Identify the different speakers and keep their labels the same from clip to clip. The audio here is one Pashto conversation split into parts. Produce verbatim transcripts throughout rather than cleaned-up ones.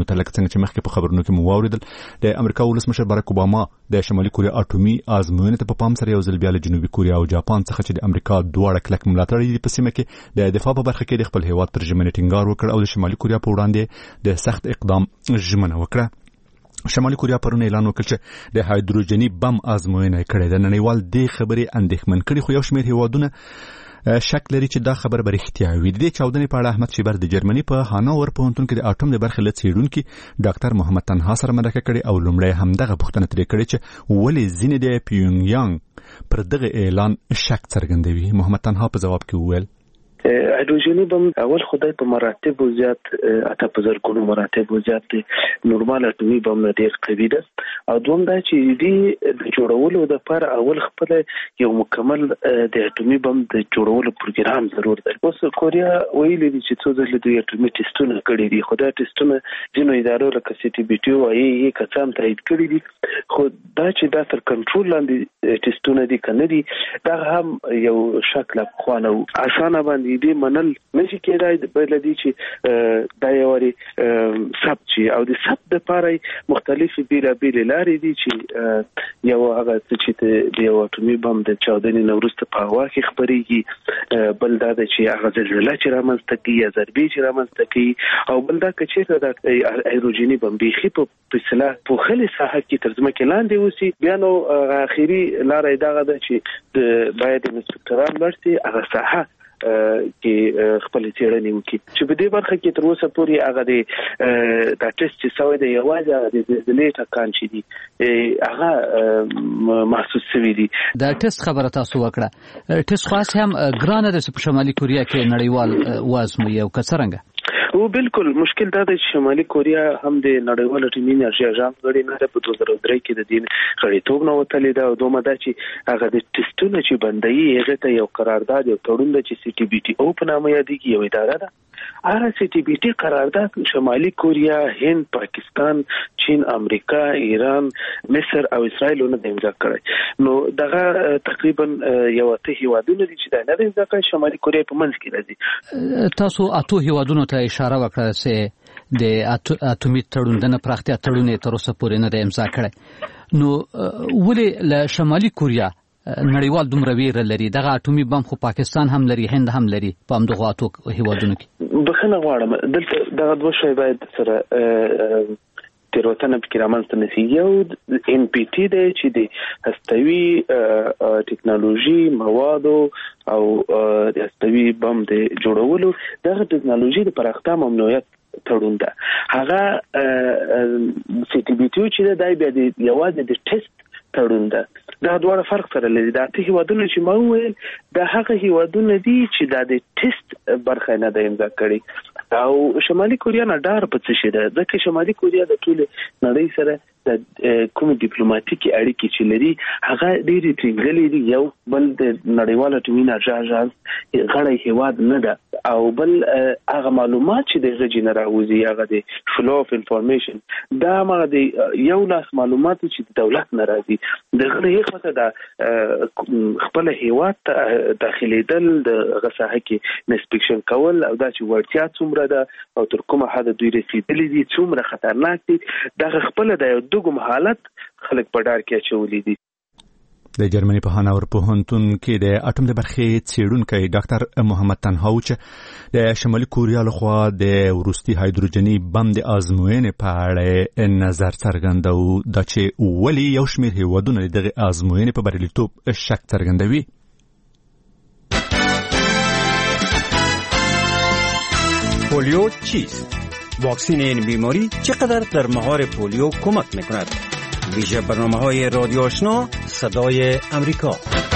Speaker 1: لکه څنګه چې مخکې په خبرونو کې مو واوریدل د امریکا ولسمشر باراک اوباما د شمالي کوریا اټومي ازموینې ته په پام سره یو ځل بیا له جنوبي کوریا او جاپان څخه چې د امریکا دواړه کلک ملاتړ یې په سیمه کې د دفاع په برخه کې د خپل هیواد پر ژمنې ټینګار وکړ او د شمالي کوریا په وړاندې د سخت اقدام ژمنه وکړه. شمالي کوریا پرون اعلان وکړ چې د هایدروجني بم ازموینه کړې ده. نړیوال دې خبرې اندېښمن کړي، خو یو شمېر هیوادونه شک لري چې دا خبر به رښتیا وي. د دې چاودنې په اړه احمد شیبر د جرمني په هانوور پوهنتون کې د اټوم د برخې له څېړونکي ډاکټر محمد تنها سره مرکه کړې او لومړی همدغه پوښتنه ترې کړې چې ولې ځینې د پیونګیانګ پر دغه اعلان شک څرګندوي. محمد تنها په ځواب کې وویل
Speaker 2: هایدروجني بم اول خدای په مراتب زیات اته په زرګونو مراتب زیات دي، نورمال اټومي بم نه ډیر قوي ده. او دوم دا چې دې د جوړولو د پر اول خپل یو مکمل د اټومي بم د جوړولو پروګرام ضرور دی. اوس کوریا ویلي دي چې څو ځله د اټومي ټیسټونه کړي دي، خدای ټیسټونه جنو ادارو لکه سی ټي بي ټي او ای ای کسان تایید کړي دي، خو دا چې دا تر کنټرول لاندې ټیسټونه دي کنه دي دا هم یو شکل خوانه اسانه باندې دې منل نشي کېدای. د بل دي چې دا یو لري سب چې او د سب د پاره مختلفي بیره بیره لارې دي چې یو هغه چې د یو اټومي بم د چاودنې نورسته په هوا کې خبريږي، بل دا چې هغه زلزلہ چې رامنځته کوي یا ضربې چې رامنځته کوي، او بل دا چې د هایدروجني بم بيخي په فاصله په خلي ساحه کې ترجمه کې لاندې وسی. بیا نو اخیری لارې دا غده چې د باید انسپکټران ورسي هغه ساحه کې خپل څېړنې وکړي چې په دې برخه کې تر اوسه پورې هغه د دا ټیسټ چې سوی دی یوازې د زلزلې ټکان چې دي هغه محسوس شوی دی.
Speaker 3: دا ټیسټ خبره تاسو وکړه، ټیسټ خاص هم ګرانه ده په شمالي کوریا کې نړیوال وازموي او کڅرنګ
Speaker 2: او بالکل مشکل دا دی چې شمالي کوریا هم د نړیوال اټومي انرژي اژانس غړي نه ده، په دوه زره درې کې د دې غړیتوب نه وتلې ده. او دومره دا چې هغه د ټیسټونو چې بندوي هغه ته یو قرارداد یو تړون ده چې سی ټي بي ټي او په نامه یادېږي، یو اداره ده. هغه سی ټي بي ټي قرارداد شمالي کوریا، هند، پاکستان، چین، امریکا، ایران، مصر او اسرائیل نه د امضا کړی. نو دغه تقریبا یو ته هیوادونه دي چې دا نه د امضا کړی، شمالي کوریا په منځ کې راځي.
Speaker 3: تاسو اته هیوادونو ته اشاره وکړه چې د اټومي تړون د پراختیا تړون تر اوسه پورې نه د امضا کړی. نو ولې له شمالي کوریا نړیوال دومره ویره لري؟ دغه اټومي بم خو پاکستان هم لري، هند هم لري په همدغه اتو هیوادونو کې.
Speaker 2: بخښنه غواړم دلته دغه دوه شی باید سره تیروتنه پکې رامنځته نشي. یو ان پی ټي دی چې د هستوي ټکنالوژي موادو او د هستوي بم د جوړولو دغه ټکنالوژي د پراختیا ممنوعیت تړون ده. هغه سی ټي بي ټي چې دا بیا د یوازې د ټیسټ تړون ده. دا دوه فرق سره لري. دا ته هیوادونه چې ما وویل دا هغه هیوادونه دي چې دا د ټیسټ برخه نه ده امضا کړي. او شمالي کوریا نه ډار په څه شي ده ځکه شمالي کوریا د ټول نړۍ سره د کوم ډیپلوماټیکي اړیکې چې لري هغه ډېری ټینګلې دي. یو بل د نړیوال اټومي انرژي اژانس غړی هیواد نه ده، او بل هغه معلومات چې د غږی نه راوځي هغه د فلو اف انفارمیشن دا هغه د یو لاس معلومات چې د دولت نه راځي. د غړي خاطر د خپل هیواد ته داخليدل د غساهه کې انسپیکشن کول او دا چې ورتیا څومره ده او تر کومه حد دوی رسیدلې دي څومره خطرناک دي دا خپل د دغه حالت خلک په ډار کې اچولې دي.
Speaker 1: د جرمني په هانوور پوهنتون کې د اټوم د برخې څېړونکی ډاکټر محمد تنها چې د شمالي کوریا لخوا د وروستي هایدروجني بم د ازموینې په اړه نظر څرګندوي دا چې ولې یو شمېر هیوادونه دغه ازموینې په بریالیتوب شک څرګندوي.
Speaker 4: پولیو چیست؟ واکسین این بیماری چقدر در مهار پولیو کمک میکند؟ ویژه برنامه‌های رادیو آشنا صدای امریکا.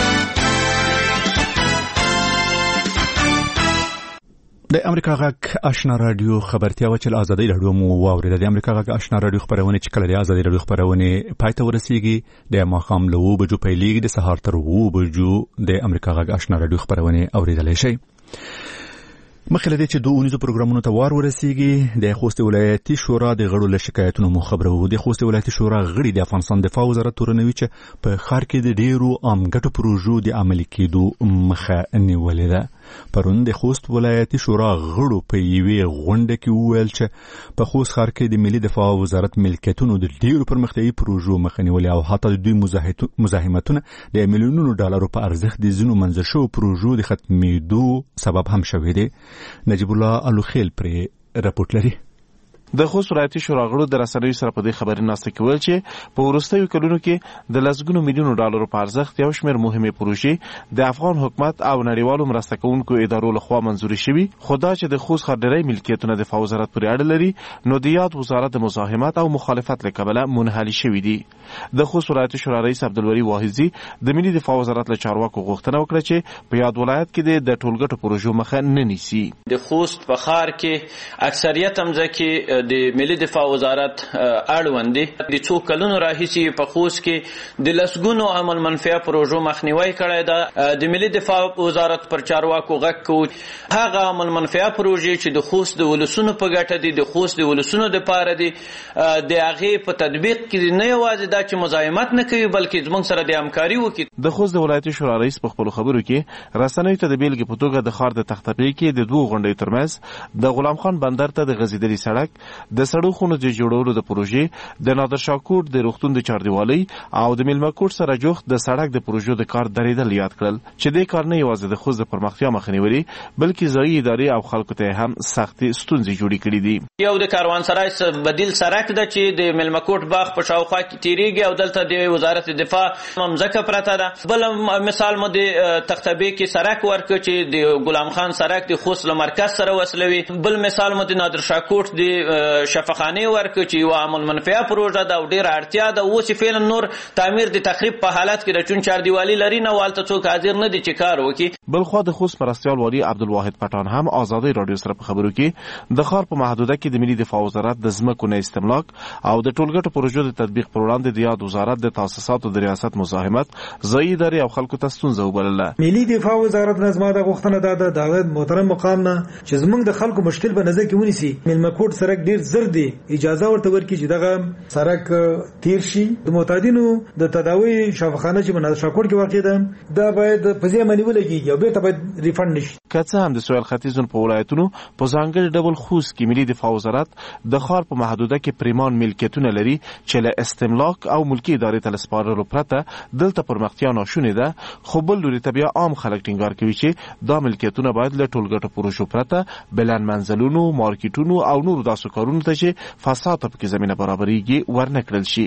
Speaker 1: د امریکا غږ آشنا رادیو خبرتیا وچل ازادي رادیو مو واورید. د امریکا غږ آشنا رادیو خبرونه چې کله د ازادي رادیو خبرونه پای ته ورسیږي د ماښام له اوه بجو پیلېږي د سهار تر اوه بجو د امریکا غږ آشنا رادیو خبرونه اوریدلای شئ. مخکې له دې چې دوه اونیزو پروګرامونو ته وار ورسیږي د خوست ولایتي شورا د غړو له شکایتونو مو خبرو. د خوست ولایتي شورا غړي د افغانستان دفاع وزارت تورنوي چې په ښار کې د ډیرو عام ګټو پروژو د عملي کېدو مخه نیولې ده. پرون د خوست ولایتي شورا غړو په یوې غونډه کې وویل چې په خوست ښار کې د ملي دفاع وزارت ملکیتونو د ډیرو پرمختیایي پروژو مخه نیولې او حتی د دوی مزاحمتونه د میلیونونو ډالرو په ارزښت د ځینو منځ شوو پروژو د ختمېدو سبب هم شوی دی. نجیب الله الوخیل پرې راپورټ لري.
Speaker 5: د خوست ولایتي شورا غړو د رسنیو سره په دې خبرې ناسته کې ویل چې په وروستیو کلونو کې د لسګونو میلیونو ډالرو په ارزښت یو شمېر مهمې پروژې د افغان حکومت او نړیوالو مرسته کوونکو ادارو لخوا منظوري شوي، خو دا چې د خوست ښار ډېری ملکیتونه د دفاع وزارت پورې اړه لري نو د یاد وزارت د مزاحمت او مخالفت له کبله منحلي شوي دي. د خوست ولایتي شورا رئیس عبدالوري واحظي د ملي دفاع وزارت له چارواکو غوښتنه وکړه چې په یاد ولایت کې د ټولګټو پروژو مخه نه نیسي.
Speaker 6: د خوست په ښار کې اکثریت همځکه د ملي دفاع وزارت اړوند دي. د څو کلونو راهیسې په خوست کې د لسګونو عمل منفعه پروژو مخنیوي کړی ده. د ملي دفاع وزارت پر چارواکو غږ کوي هغه عمل منفعه پروژې چې د خوست د ولسونو په ګټه دي، د خوست د ولسونو دپاره دي، د هغې په تطبیق کې نه یوازې دا چې مزاحمت نه کوي بلکې زموږ سره د همکاري وکړي.
Speaker 5: د خوست د ولایتي شورا رئیس په خپلو خبرو کې رسنیو ته د بیلګې په توګه د ښار د تختپې کې د دوو غونډیو ترمنځ د غلام خان بندر ته د غځېدلي سړک، د سړو خونو د جوړولو د پروژې، د نادر شاه کوټ د روغتون د چاردیوالۍ او د میلمه کوټ سره جوخت د سړک د پروژو د کار درېدل یاد کړل چې دې کار نه یوازې د خوست د پرمختیا مخه نیولي بلکې ځایي ادارې او خلکو ته هم سختې ستونزې جوړې کړي دي.
Speaker 6: یو د کاروانسرای بدیل سړک ده چې د میلمه کوټ باغ په شاوخوا کې تیریږي او دلته د وزارت دفاع ممځکه پرته ده. بل مثال مو د تختبې کې سړک ورکړ چې د غلام خان سړک د خوست له مرکز سره وصلوي. بل مثال مو د نادر شاه کوټ د شفاخانه ورکړ چې یو عمل منفعه پروژه ده او ډیره اړتیا ده. اوس فعلا نور تعمیر د تخریب په حالت کې د چون چاردیوالي لري نه والته څوک حاضر نه دي چې کار وکړي.
Speaker 5: بل خو د خوست مرستیال والی عبدالواحد پټان هم آزادۍ رادیو سره په خبرو کې د ښار په محدوده کې د ملي دفاع وزارت د ځمکو نه استملاک او د ټولګټو پروژو د تطبیق پر وړاندې د یاد وزارت د تاسیساتو د ریاست مزاحمت ځایي ادارې او خلکو ته ستونزه وبلله.
Speaker 7: ملي دفاع وزارت نظم د غوښتنه ده د محترم مقام نه چې زموږ د خلکو مشکل په نظر کې ونیسي. میلمه کوټ سړک ډیر زر دی، اجازه ورته ورکړي چې دغه سړک تیر شي. د معتادینو د تداوی شفاخانه چې مناسب شاکوړ کې واقع ده دا باید په ځای باندې ولګي او به ته باید ریفند نشي.
Speaker 5: که څه هم د سویل ختیځونو په ولایتونو په ځانګړي ډول خوست کې ملي دفاع وزارت د ښار په محدوده کې پریمان ملکیتونه لري چې له استملاک او ملکي ادارې ته سپارلو پرته دلته پرمختیا ناشونې ده، خو بل لوري ته بیا عام خلک ټینګار کوي چې دا ملکیتونه باید له ټولګټو پروژو پرته بلند منزلونو، مارکیټونو او نورو داسې کارونو ته چې فساد ته پکې زمینه برابرېږي ورنه کړل شي.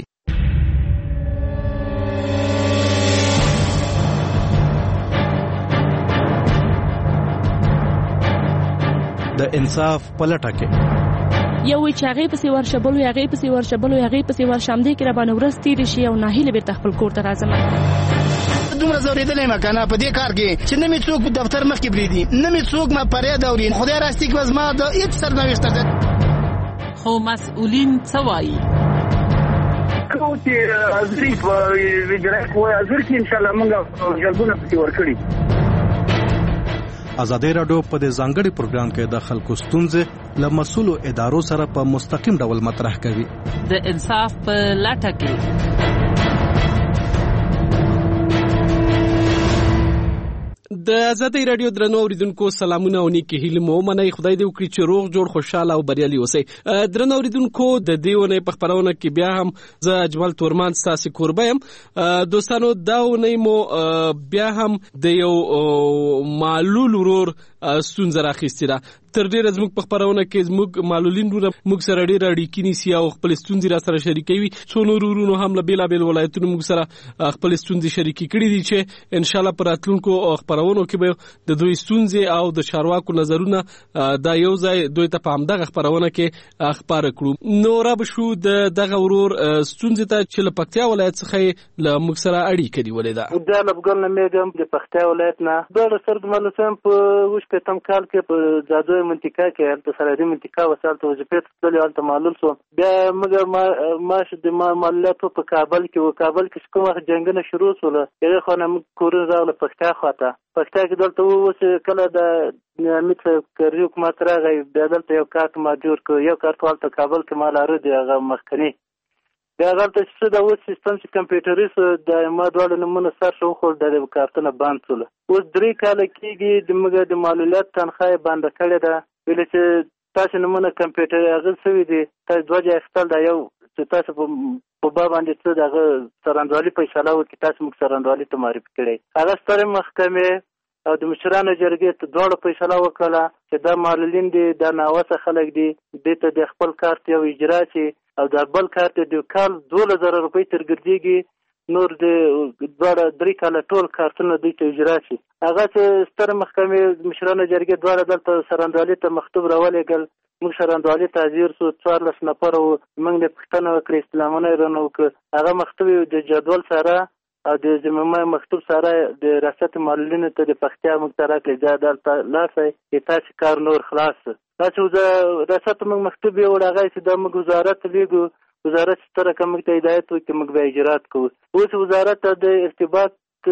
Speaker 8: د انصاف پلټه کې
Speaker 9: یو چې هغه پسې ورشبل او هغه پسې ورشبل او هغه پسې ورشم دي کې را باندې ورس تیر شي او ناهیله به تخپل کور ته راځم.
Speaker 10: دومره زوریدلې مکانه په دې کار کې چې نه می څوک دفتر مخ کې بریدي، نه می څوک ما پرې دوري. خدای راستي کې وزما د هیڅ سرنوشت ده.
Speaker 11: خو مسؤلین څه وایي؟
Speaker 12: کوتي ازري په ویډرک وای ازر کې ان شاء الله موږ جلبونه پکې ورکړي.
Speaker 8: آزادۍ راډیو په دې ځانګړي پروګرام کې د خلکو ستونزې له مسؤلو ادارو سره په مستقیم ډول مطرح کوي.
Speaker 11: د انصاف په لټه کې
Speaker 13: د آزادۍ راډیو درنو اوریدونکو سلامونه او نیکی هیله مو منئ. خدای دې وکړي چې روغ جوړ خوشاله او بریالي اوسئ. درنو اوریدونکو د دې ونې په خبرونه کې بیا هم زه اجمل تورمان ستاسو کوربه یم. دوستانو دا ونې مو بیا هم د یو معلول ورور ستونزه راخیستې ده. تر ډیره زموږ په خبرونه کې زموږ معلولین ورونه موږ سره ډیره اړیکې نیسي او خپل ستونزې را سره شریکوي. څو نور ورونو هم له بېلابېل ولایتونو موږ سره خپل ستونزې شریکې کړي دي چې انشاءالله په راتلونکو خبرونو کې به د دوی ستونزې او د چارواکو نظرونه دا یو ځای دوی ته په همدغه خبرونه کې خپاره کړو. نو را به شو د دغه ورور ستونزې ته چې له پکتیا ولایت څخه له موږ سره اړیکه نیولې ده.
Speaker 2: دا لبګل نه میګم د پکتیا ولایت نه د سرد ملسم په وش په تم کال کې په زادوی منطقه کې د سرحدي منطقه وسال ته وظیفه تدلی حالت معلول شو. بیا مګر ما ماش د معلولات په کابل کې و کابل کې کومه جنگونه شروع شول. هغه خانه کورن راغله پکتیا خواته پکتیا کې دلته اوس کله د امید کری حکومت راغی بیا دلته یو کارت ما جوړ کړ. یو کارت والته کابل کې مال لري هغه مخکنی
Speaker 14: بیا هغه ته چې دا اوس سیستم چې کمپیوټریز د ما دواړه نمونه سر شو خو د کارتونه بند شول. اوس درې کاله کېږي د موږ د معلولیت تنخواه بنده کړې ده، ویل چې تاسو نمونه کمپیوټر هغه سوي دي تاسو دوه ځای اخیستل دا یو چې تاسو په باب باندې څه دغه سرندوالي فیصله وکړي، تاسو موږ سرندوالي ته معرفي کړئ. هغه سترې محکمې او د مشرانو جرګې ته دواړو فیصله وکړه چې دا معلولین دي، دا ناوسه خلک دي، دې ته د خپل کارت یو اجرا شي او د بل کارت د کال دوله زره روپۍ تر ګرځېږي، نور د دواړه درې کاله ټول کارتونه دوی ته اجرا شي. هغه چې ستره محکمې مشرانو جرګې دواړه دلته سرندوالي ته مکتوب راولېږل، موږ سرندوالي ته حاضر سو، څوارلس نفره وو، موږ د پوښتنه وکړه، استعلامونه یې رانه وکړه. هغه مکتوب د جدول سره او د ضمیمه مکتوب سره د ریاست معلولینو ته د پښتیا موږ ته راکړې، دا دلته لاړ شئ چې تاسې کار نور خلاص. دا چې ریاست موږ مکتوب یې وړ هغه چې دا موږ وزارت ته لیږو، وزارت ستره که موږ ته هدایت وکړي موږ به اجرات کوو. اوس وزارت ته د ارتباط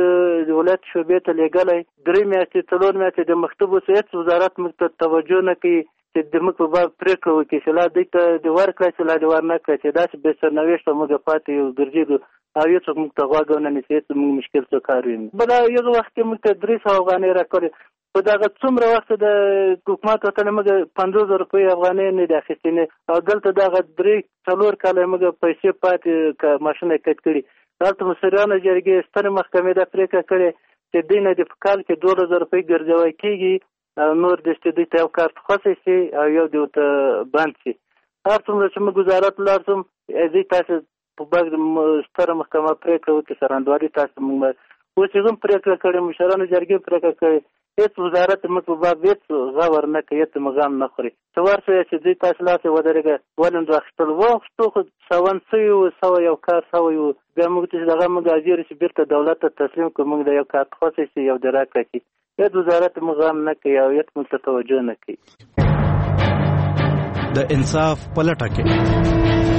Speaker 14: د ولایت شعبې ته لیږلی، درې میاشتې څلور میاشتې د مکتوب اوس هېڅ وزارت موږ ته توجه نه کوي چې د موږ په باب پرېکړه وکړي چې لا دوی ته د ورکړی چې لا د ور نه کړی، چې داسې بې سرنوشته موږ پاتې یو ګرځېږو او یو څوک موږ ته غوږ ونه نیسي، هېڅ موږ مشکل څه کار وینو. بله یو وخت کې موږ ته درې سوه افغانۍ راکړې، په دغه څومره وخت د حکومت وطن موږ پنځوس زره روپۍ افغانۍ نه دي اخیستې، او دلته دغه درې څلور کاله موږ پیسې پاتې که ماشین یې کټ کړي. دلته مشرانو جرګې سترې محکمې دا پرېکړه کړې چې دوی نه د په کال کې دوه زره روپۍ ګرځوی کېږي او نور د چې دوی ته یو کارت خوښی شي او یو د ورته بند شي. هر څومره چې موږ وزارت ولاړ شم، دوی تاسو په باب ستره محکمه پرېکړه وکړي، سرندوالي تاسو موږ اوس یې هم پرېکړه کړې، مشرانو جرګې پرېکړه کړې، هېڅ وزارت موږ په باب هېڅ غور نه کوي، هېڅ موږ هم نه خوري. ته ورشئ چې دوی تاسو لاسې ودرېږه، ولې نو اخیستل واخیستو خو سون سوي وو، سوه یو کار سوی وو، بیا موږ ته چې دغه موږ حاضر شي بېرته دولت ته تسلیم کړو، موږ د یو کارت خوښی شي یو د راکړه شي، هېڅ وزارت موږ هم نه کوي او هېڅ موږ ته توجه نه کوي.
Speaker 8: د انصاف په لټه کې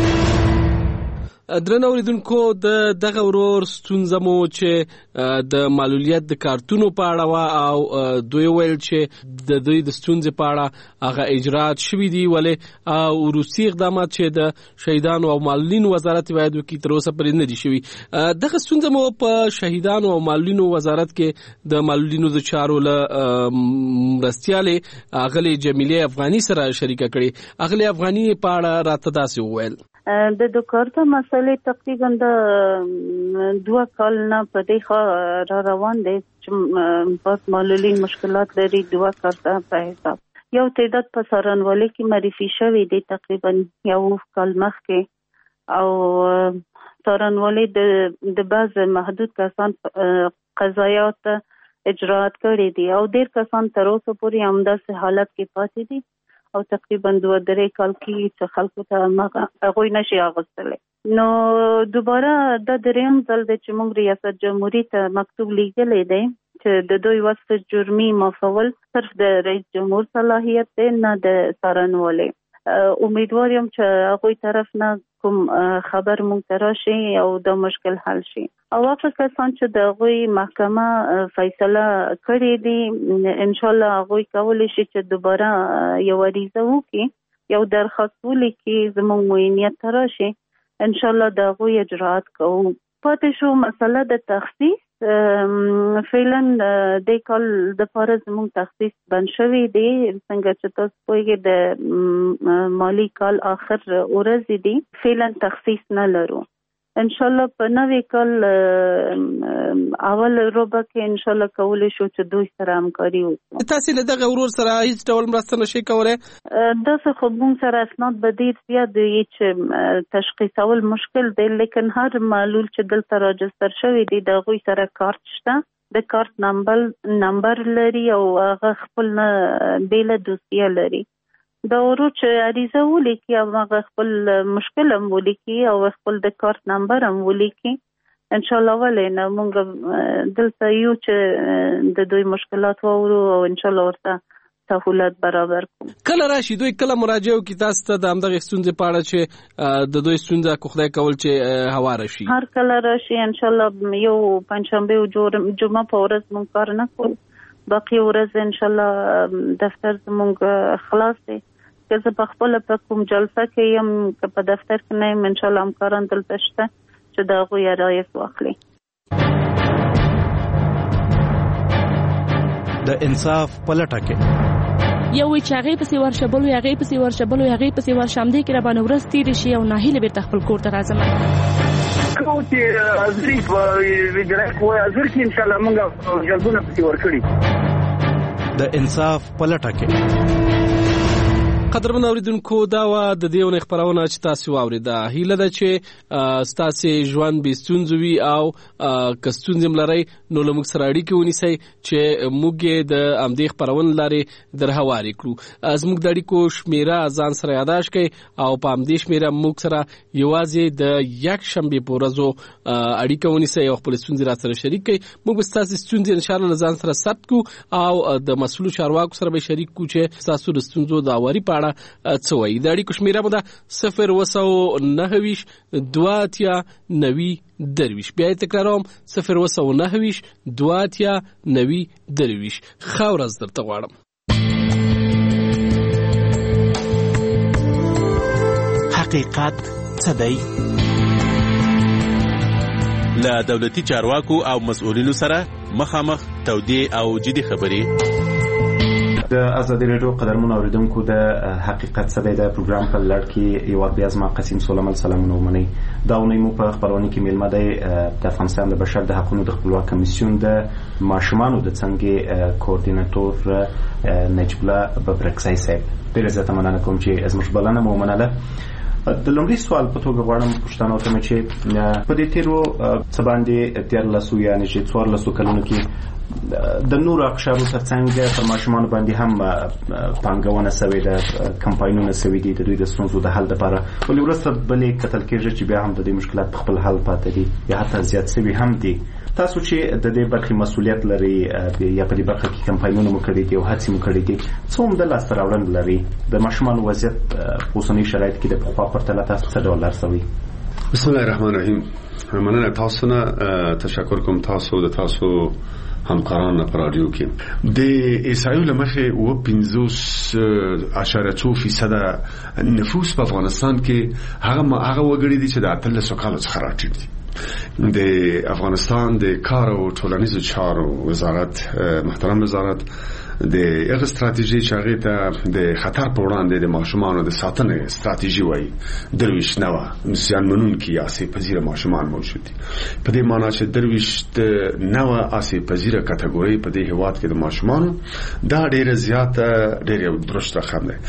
Speaker 13: درنو اوریدونکو، د دغه ورور ستونزه مو چې د معلولیت د کارتونو په اړه وا او دوی ویل چې د دوی د ستونزې په اړه هغه اجرات شوي دي، ولې او روسي اقدامات چې د شهیدانو او معلولینو وزارت باید وکړي تر اوسه پورې نه دي شوي. دغه ستونزه مو په شهیدانو او معلولینو وزارت کې د معلولینو د چارو له مرستیالې اغلې جمیلې افغاني سره شریکه کړې. اغلې افغاني په اړه راته داسې وویل.
Speaker 15: د دوکارتا مسئله تقریبا د دوه کال نه په دې ښه را روان دی چې بس معلولین مشکلات لري. دوه کارتا په حساب یو تعداد په سارنوالي کې معرفي شوی دی تقریبا یو کال مخکې، او سارنوالي د د بعض محدود کسان قضایات اجراات کړي دي او ډېر کسان تر اوسه پورې همداسې حالت کې پاتې دي او تقریبا دوه درې کال کې چې خلکو ته هغوی نشي اغوستلی. نو دوباره دا درېیم ځل دی چې موږ ریاست جمهوري ته مکتوب لیږلی دی چې د دوی وصف جرمي معافول صرف د رئیس جمهور صلاحیت دی، نه د څارنوالۍ. امیدوار یم چې هغوی طرف نه کوم خبر مونږ ته راشي او دا مشکل حل شي. او هغه کسان چې د هغوی محکمه فیصله کړې دي، انشاءالله هغوی کولی شي چې دوباره یو عریضه وکړي، یو درخواست ولیکي، زموږ معاینیت ته راشي، انشاءالله د هغوی اجراات کوو. پاتې شو مسله د تخصیص. فعلا د کال د پاره زموږ تخصیص بند شوی دی، څنګه چې تاسو پوهیږئ د مالی کال آخر ورځې دي، فعلا تخصیص نه لرو. انشاءالله په نوی کال اول روبه کې انشاءالله کولی شو چې دوی سره همکاري وکړو.
Speaker 13: تاسو له دغه ورور سره هیڅ ډول مرسته نشئ کولی؟
Speaker 15: داسې خو موږ سره اسناد به ډېر زیات دی چې تشخیصول مشکل دی، لیکن هر معلول چې دلته راجستر شوی دی د هغوی سره کارت شته، د کارت نمبر نمبر لري او هغه خپل نه بیله دوسیه لري. دا ورور چې عریضه ولیکي او هغه خپل مشکل هم ولیکي او خپل د کارت نمبر هم ولیکي، انشاءالله ولې نه موږ دلته یو چې د دوی مشکلات واورو او انشاءالله ورته سهولت برابر کوو.
Speaker 13: کله راشي دوی کله مراجعه وکړي تاسو ته د همدغې ستونزې په اړه چې د دوی ستونزه که خدای کول چې هواره شي؟
Speaker 15: هر کله راشي انشاءالله. یو پنجشنبې او جمعه په ورځ موږ کار نه کوو، باقي ورځ انشاءالله دفتر زموږ خلاص دی، که زه په خپل په کوم جلسه کې یم که په دفتر کې نه یم ان شاء الله همکاران دلته شته چې د هغوی رعایت واخلي.
Speaker 8: د انصاف په لټه کې
Speaker 9: یو وی چې هغه پسې ورشه بل هغه پسې ورشه بل هغه پسې ورشه هم دې کې را باندې ورځ تیرې شي او ناهیله بیرته خپل کور ته راځم
Speaker 12: کو چې ازري ویډرک وای ازر کې ان شاء الله موږ جلبونه پسې ورکړي.
Speaker 8: د انصاف په لټه کې
Speaker 13: قدرمن اوریدونکو دا و د دې ونې خبرونه چې تاسو واوریده. هیله ده چې تاسو ژوند به ستونزوي او کستونزم لري نو لمک سره اړیکه ونیسئ چې موږ د امدې خبرون لري درهواري کړو. از موږ د اړیکو شمیره ځان سره یاداش کړئ او په امدې شمیره موږ سره یوازې د یک شنبه په ورځو اړیکه ونیسئ او خپل ستونزې را سره شریک کړئ. موږ تاسو ستونزې ان شاء الله ځان سره ثبت کو او د مسؤل چارواکو سره به شریک کو چې تاسو د ستونزو د اوري په څه وایي. د اړیکو شمیره مو ده صفر وسو نهه ویش دوه اتیا نوي درویش. بیا یې تکراروم صفر وسو نهه ویش دوه اتیا نوي درویش. ښه ورځ درته غواړم.
Speaker 16: حقیقت څه دی؟ له دولتي چارواکو او مسؤلینو سره مخامخ تودې او جدي خبرې.
Speaker 17: د ازادي راډیو قدرمن اوریدونکو د حقیقت څه دی د پروګرام په لړ کې یو بیا زما قسیم سولمل سلامونه ومنئ. دا ونې مو په خبرونه کې میلمه دی د افغانستان د بشر د حقوقو د خپلواک کمیسیون د ماشومانو د څنګه کوارډینیټور نجیب الله ببرکزی صاحب. ډېره زیاته مننه کوم چې زموږ بلنه مو ومنله. د لومړي سوال په توګه غواړم پوښتنه وکړم چې په دې تیرو څه باندې دیارلسو یا نږدې څوارلسو کلونو کې د نورو اقشارو ترڅنګ پر ماشومانو باندې هم پانګونه شوې ده، کمپاینونه شوي دي د دوی د ستونزو د حل لپاره، ولې وروسته بلې کتل کېږي چې بیا هم د دې مشکلات په خپل حل پاتې دي یا حتی زیات شوي هم دي. تاسو چې د دې برخې مسؤلیت لري یا په دې برخه کې کمپاینونه مو کړي دي او هڅې مو کړي دي، څه هم د لاسته راوړنې لري؟ د ماشومانو وضعیت په اوسني شرایط کې د پخوا پرتله تاسو څه ډول ارزوي؟
Speaker 18: بسم الله الرحمن الرحیم. مننه تاسو نه، تشکر کوم تاسو د تاسو همکاران په رادیو کې. د اسرائیل لمخه و پنځوس اشاره څو فیصد نفوس په افغانستان کې هغه هغه وګړي دي چې د اتلس کالو څخه راټیټ دي. د افغانستان د کار او ټولنیزو چارو وزارت، محترم وزارت، د هغه استراتیژي چې هغه ته د خطر په وړاندې د ماشومانو د ساتنې استراتیژي وایي درویش نوه زیانمنونکي آسیب پذیره ماشومان موجود دي. په دې معنی چې درویش نوه آسیب پذیره کټګوري په دې هیواد کې د ماشومانو دا ډېره زیاته ډېر درست رقم دی.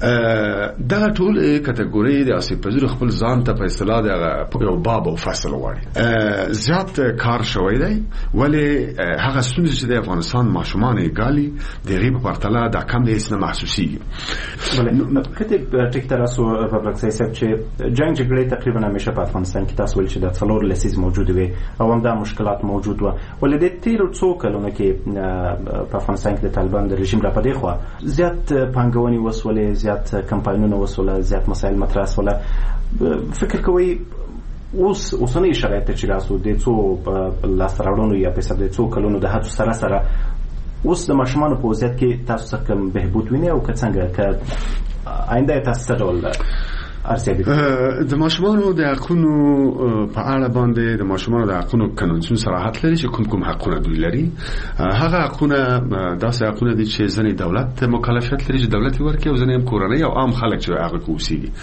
Speaker 18: دا ټول کټګوري د آسیب پذیره خپل ځان ته په اصطلاح د یو باب او فصل غواړي. زیات کار شوی دی، ولی هغه ستونزې چې د افغانستان ماشومان یې ګالي د غیب پرتله دا کم دی اسنه محسوسی.
Speaker 17: بله کته ټیک تراسو په بلکسای صاحب چې جنگ جګړې تقریبا همیشه په افغانستان کې تاسو ول چې د څلور لسیز موجود وي او هم دا مشکلات موجود و، ولې د تیرو څو کلونو کې په افغانستان کې د طالبان د رژیم را پدې خو زیات پانګونې وسولې، زیات کمپاینونه وسوله، زیات مسایل مطرح وسوله. فکر کوي اوس اوسنۍ شرایط چې راسو د څو لاسته راوړنو یا په سبب د څو کلونو د هڅو سره سره اوس د ماشومانو په وضعیت کې تاسو څه کوم بهبود وینئ او که څنګه که آینده تاسو څه ډول ارزیابي
Speaker 18: د ماشومانو د حقونو په اړه باندې د ماشومانو د حقونو قانون صراحت لري چې کوم کوم حقونه دوی لري. هغه حقونه داسې حقونه دي چې ځنې دولت مکلفیت لري چې دولت ورکړي او ځنې هم کورنۍ او عام خلک چې هغه کې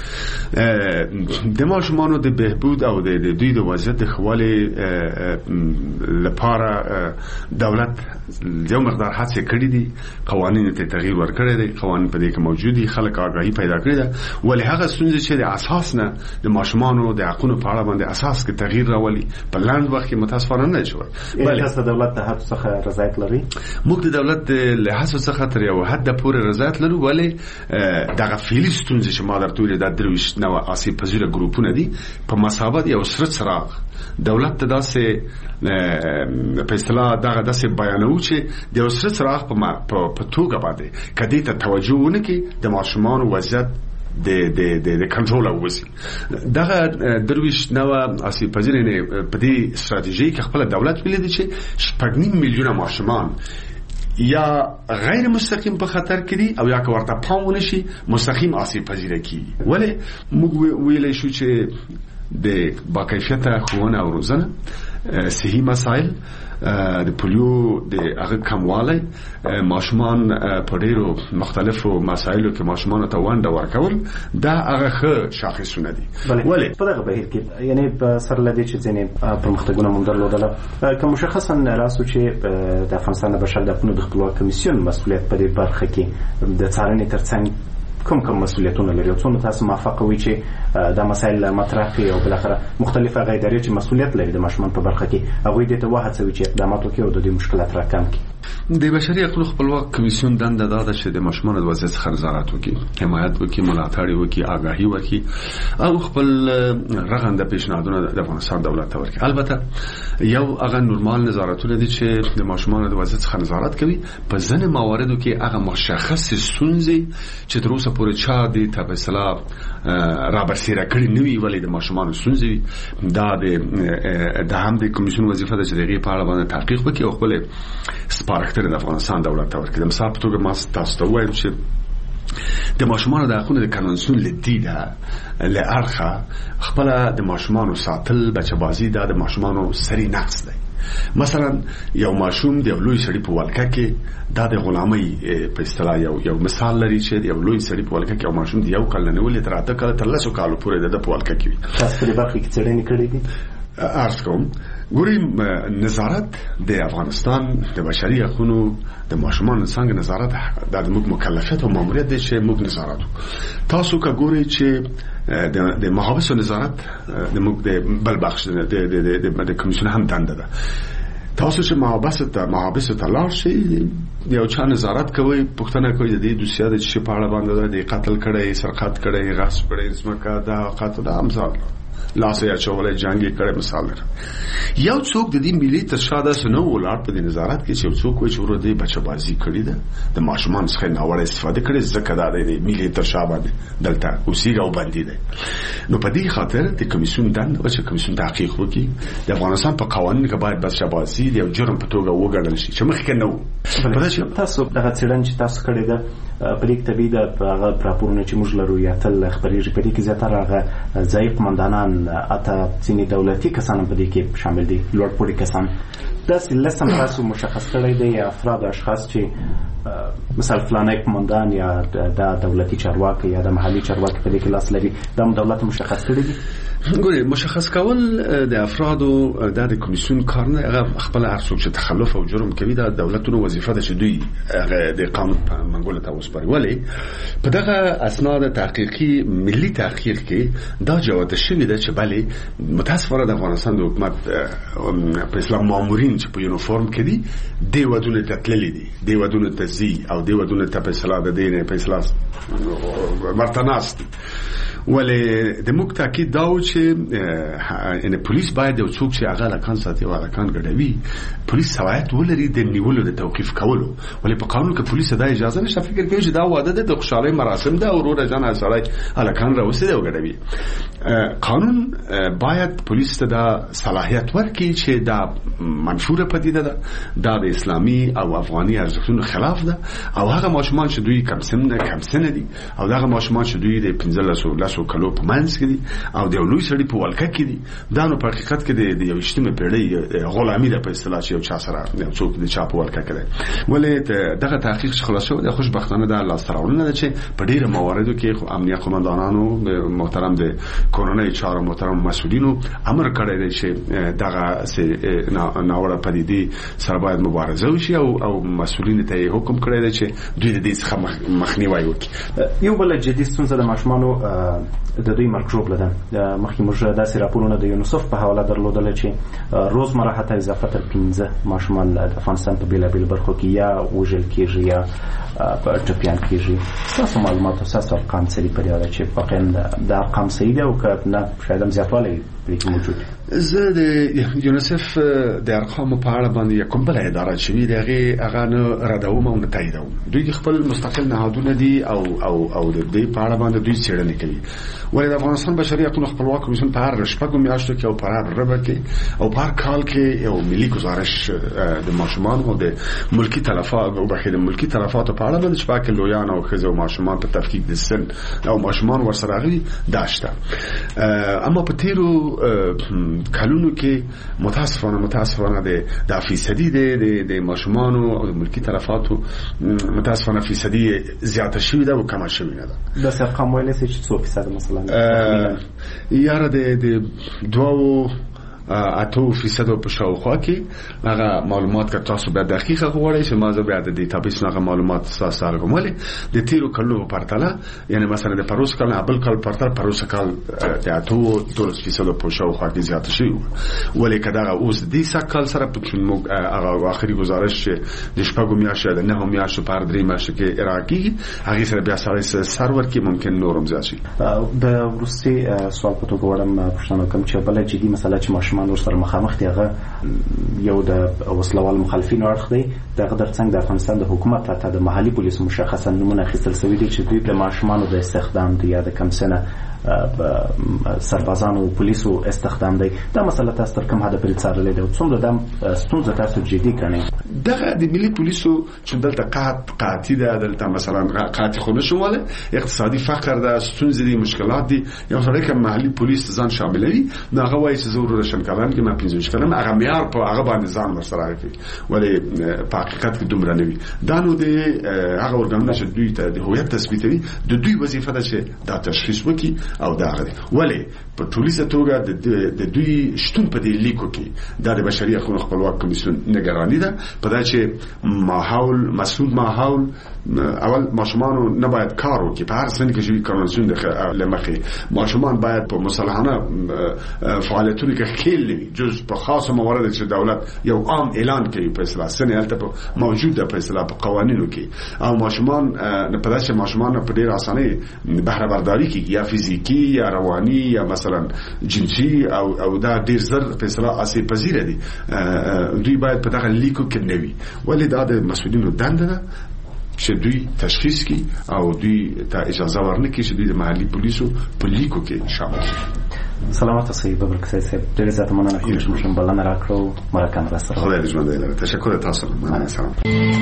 Speaker 18: اوسېږي. د ماشومانو د بهبود او د دوی د وضعیت د ښه والي لپاره دولت یو مقدار هڅې کړې دي، قوانین ته تغییر ورکړی دی، قوانین په دې کې موجود دي، خلک آگاهي پیدا کړې ده، ولې هغه ستونزې د اساس نه د ماشومانو د حقونو په اړه باندې اساس کې تغییر راولي په لاند وخت کې متاسفانه نه شوی.
Speaker 17: بلې تاسو د دولت د هڅو څخه رضایت لري؟
Speaker 18: موږ د دولت له هڅو څخه تر یو حد پورې رضایت لرو، ولې دغه فعلي ستونزې چې ما درته ویلې د درویشت نوه آسیب پذیره ګروپونه دي په مسابقه یو سره څراغ دولت ته داسې په اصطلاح دغه داسې بیانوي چې د یو سره څراغ په توګه باندې که دې ته توجه ونه کړي د ماشومانو وضعیت د د د کنټرول اوسي. دغه درویش نوه آسیب پذیره په دې استراتیژي کې خپل دولت ویلي دي چې شپږ نیم میلیونه ماشومان یا غیر مستقیم په خطر کې دي او یا که ورته پام ونشي مستقیم آسیب پذیره کیږي. ولې موږ ویلی شو چې د باکیفیته ښوونه او روزنه، صحي مسایل، د پولیو د هغه کموالی، ماشومان په ډیرو مختلفو مسایلو کې ماشومان ته ونډه ورکول، دا هغه ښه شاخصونه دي.
Speaker 17: ولې په دغه بهیر کې یعنی په سر لدې چې ځینې پرمختګونه مونږ درلودله که مشخصا راسو چې د افغانستان د بشر د حقونو د خپلواک کمیسیون مسؤلیت په دې برخه کې د څارنې ترڅنګ کوم کوم مسؤلیتونه لري او څومره تاسو موافقه وي چې دا مسایل مطرح کړي او بالاخره مختلفه غیداري چې مسؤلیت لري د ماشومان په برخه کې هغوی دې ته وهڅوي چې اقدامات وکړي او د دې مشکلات راکم کړي.
Speaker 18: د بشري حقوقو خپلواک کمیسیون دنده دا ده چې د ماشومانو د وضعیت څخه نظارت وکړي، حمایت وکړي، ملاتړ وکړي، آگاهي وکړي او خپل رغنده پیشنهادونه د افغانستان دولت ته ورکړي. البته یو هغه نورمال نظارتونه دي چې د ماشومانو د وضعیت څخه نظارت کوي. په ځینې مواردو کې هغه مشخص ستونزې چې تر اوسه پورې چا دې ته په اصطلاح را برسېره کړي نه وي، ولې د ماشومانو ستونزې دا د هم د کمیسیون وظیفه ده چې د هغې په اړه باندې تحقیق وکړي او خپل سپارښتنې د افغانستان دولت ته ورکړي. د مثال په توګه ما تاسو ته ووایم چې د ماشومانو د حقونو د کنوانسیون له دیده له اړخه خپله د ماشومانو ساتل، بچه‌بازي دا د ماشومانو سری نقص دی. مثلا یو ماشوم د یو لوی سړي په ولکه کې دا د غلامۍ په اصطلاح یو یو مثال لري چې د یو لوی سړي په ولکه کې یو ماشوم د یو کال نه نیولې تر اته کاله تر لسو کالو پورې د په ولکه کې وي.
Speaker 17: تاسو په دې برخه کې څېړنې کړې دي؟
Speaker 18: عرض کوم ګورئ نظارت د افغانستان د بشري حقوقو د ماشومانو څنګه نظارت د موږ مکلفیت او ماموریت دی چې موږ نظارت تاسو که ګورئ چې د محابس نظارت د موږ د بل بخش د د د کمیسیون هم دنده ده. تاسو چې محابس ته محابس ته لاړ شئ یو چا نظارت کوي، پوښتنه کوي د دې دوسیه د چې په اړه باندې د قتل کړي، سرقت کړي، غصب کړي، ځمکه دا قتل دا امثال لاس یا چولې جنگي کړي مثال لري. یو څوک د دې ملي تر شا داسې نه ولاړ په دې نظارت کې چې یو څوک وایي چې ورو دې بچه‌بازي کړې ده، د ماشومان څخه ناوړه استفاده کړې، ځکه دا د ملي تر شا باندې دلته اوسېږي او باندې ده. نو په دې خاطر د کمیسیون دنده چې کمیسیون تحقیق وکړي د افغانستان په قوانینو کې باید بچه‌بازي د یو جرم په توګه وګڼل شي چې مخکې نه و.
Speaker 17: تاسو دغه څېړنه چې تاسو کړې ده په دې طبي د هغه راپورونه چې موږ لرو یا تل خبرېږي په دې کې زیاتره هغه ځایي قمندانان اته ځینې دولتي کسان په دې کې شامل دي، لوړپوړي کسان. داسې لسم تاسو مشخص کړی دی یا افراد اشخاص چې مثال فلانی قمندان یا د دولتي چارواکي یا د محلي چارواکي په دې کې لاس لري، دا هم دولت مشخص کړی دي؟
Speaker 18: ګورئ مشخص کول د افرادو د کمیسیون کار نه، هغه خپل هر څوک چې تخلف او جرم کوي د دولتونو وظیفه ده چې دوی هغه د قانون په منګولو ته وسپاري. ولې په دغه اسناد تحقیقي ملي تحقیق کې دا جوته شوې ده چې بلې متاسفانه د افغانستان د حکومت په اسلام مامورین چې په یونیفورم کې دي دی ودونه ته تللي دي، دی ودونه ته ځي او دی ودونه ته په اصطلاح د دې په اصطلاح مرتناست دي. ولې د موږ تاکید دا و چې ان پولیس باید یو څوک چې هغه لکان ساتي او لکان ګډوي پولیس سوایت ولري د نیولو د توقيف کولو. ولې په قانون کې پولیس دا اجازه نشته. فکر کوي چې دا واده د خوشحالي مراسم ده او ورور جان سړی الکان راوسي دی او ګډوي. قانون باید پولیس ته دا صلاحیت ورکړي چې دا منشوره پدیده ده، دا د اسلامي او افغاني ارزښتونو خلاف ده او هغه ماشومان چې دوی کم سن نه کم سن دي او هغه ماشومان چې دوی د پنځلس سو کلو په منځ کې دي او د لوی سړي په ولکه کې دي، دا نو په حقیقت کې د یو اجتماعي پیړۍ غلامي ده په اصطلاح چې یو چا سره یو څوک د چا په ولکه کې دی. ولې دغه تحقیق خلاص شو د خوشبختانه د الله سترونه ده چې په ډیره مواردو کې امنیت قومندانانو محترم د کورونای چارو محترم مسؤلینو امر کړی دی چې دغه سه ناوړه پدیدې سره باید مبارزه وشي او او مسؤلین ته حکم کړی دی چې دوی د دې څخه مخنیوي وکړي.
Speaker 17: یو بل جدي ستونزه د ماشومانو د دوی مرګ ژوبله ده. مخکې موږ داسې راپورونه د یونیسف په حواله درلودل چې روزمره حتی اضافه تر پنځه ماشومان د افغانستان په بېلابېلو برخو کې یا وژل کېږي یا ټپیان کېږي. ستاسو معلومات او ستاسو ارقام څه دي په دې اړه چې واقعا دا ارقام صحیح دي او که نه شاید هم زیاتوالی پرې موجود.
Speaker 18: زه د یونیسف د ارقامو په اړه باندې کوم بل اداره چې وی دغه هغه نه ردوم او نه تاییدوم. دوی خپل مستقل نهادونه دي او او او د دې په اړه باندې دوی څېړنې کوي. ولې د افغانستان بشري حقوقو خپلواک کمیسیون په هر شپږو میاشتو کې او په هر ربع کې او په هر کال کې یو ملي گزارش د ماشومان او د ملکی تلفات او بخیر ملکی تلفات په اړه باندې شپږ لویان او خزه او ماشومان په تفکیک د سن او ماشومان ورسره غوي داشته. اما په تیرو کلونو کې متاسفانه متاسفانه د د فیصدي د د ماشومان او د ملکی تلفاتو متاسفانه فیصدي زیاته شوې ده او کمه شوې ده.
Speaker 17: د ارقام ویل چې څو فیصد مثلا
Speaker 18: یاره د د دوه اتو فیصد په شاوخوا کې هغه معلومات که تاسو به دقیقه غواړئ چې ما زه بیا د ډیټابیس هغه معلومات تاسو سره کومه د تیرو کلو په پرتله یعنی مثلا د پروس کال ابل کال پرتل پروس کال د اتو دولس فیصد په شاوخوا کې زیات شوی ولې کدا اوس د سکال سره په موږ هغه اخري گزارش د شپږو میاشتو د نه میاشتو په درې میاشتو کې عراقي هغه سره بیا سره سرور کې ممکن نورم زیات شي.
Speaker 17: د روسي سوال په توګه وړم پښتنه کوم چې بل جدي مسله چې ماشومان ورسره مخامخ دي هغه یو د وسلوال مخالفینو اړخ دی دغه ترڅنګ د افغانستان د حکومت ته د محلي پولیسو مشخصا نمونه اخیستل شوی دی چې دوی د ماشومانو د استخدام دی یا د کم سنه سربازانو او پولیسو استخدام دی. دا مسله تاسو تر کوم حد پورې څارلې ده او څومره د ستونزه تاسو جدي کړئ؟
Speaker 18: دغه د ملي پولیسو چې دلته قات قاتی ده دلته مثلا قاتی خو نشواله اقتصادي فقر ده ستونزې دي مشکلات دي یو سره کوم محلي پولیس ځان شاملوي هغه وایي چې ضرورت شنکران کې ما پنځه کلمه هغه معیار په هغه باندې ځان ورسره کوي ولې په حقیقت کې دومره نه وي. دا نو د هغه ورګانونه چې دوی ته د هویت تثبیتوي د دوی وظیفه ده چې دا تشخیص وکړي او دا غوړي ولې په ټولیزه توګه د دوی شتون په دې لیکو کې د بشري حقوقو خپلواک کمیسیون نگرانی ده په دا چې ماحول مسؤل ماحول اول ماشومان نه باید کار وکړي په هر سن کې چې کنوانسیون د لمخې ماشومان باید په مصالحانه فعالیتونو کې خېل وي جز په خاصه موارد چې دولت یو عام اعلان کوي په اصطلاح سن البته موجوده په اصطلاح په قوانینو کې او ماشومان په داسې ماشومان په ډیر اسانه بهره برداری کې یا فزیکی یا رواني یا مثلا جنسي او او دا ډیر زر په اصطلاح اسی پذیر دي دوی باید په دغه لیکو کې نوي ولې دا د مسؤلینو دنده ده چې دوی تشخیص کی او دوی ته اجازه ورنکړي چې دوی د محلي پولیسو په لیکو کې شامل شي.
Speaker 17: سلامات اوسئ ببرکسي صاحب ډېر زیات مننه کوم چې موږ بلنه راکړو مرکه مو سره
Speaker 18: خدای دې ژوند ولري. تشکر تاسو مننه. سلام.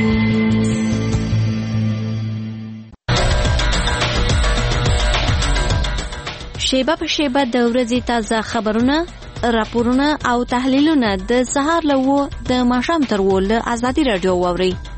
Speaker 19: شیبه په شیبه د ورځې تازه خبرونه راپورونه او تحلیلونه د سهار له و د ماښام تر و له ازادي راډیو واوري